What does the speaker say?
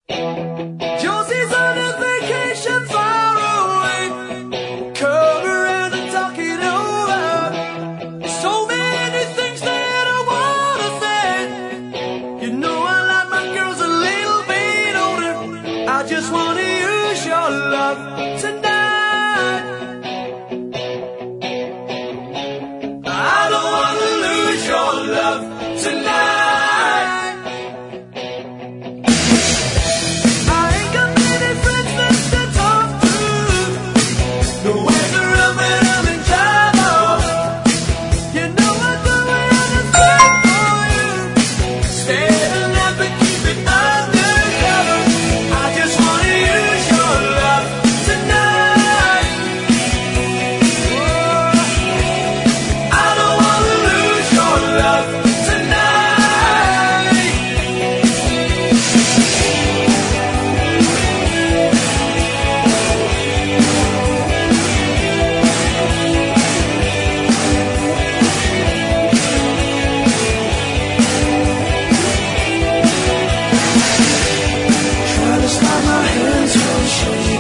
Josie's on a vacation far away. Come around and talk it over. So many things that I wanna say. You know I like my girls a little bit older. I just wanna use your love tonight. I don't wanna lose your love tonight. Show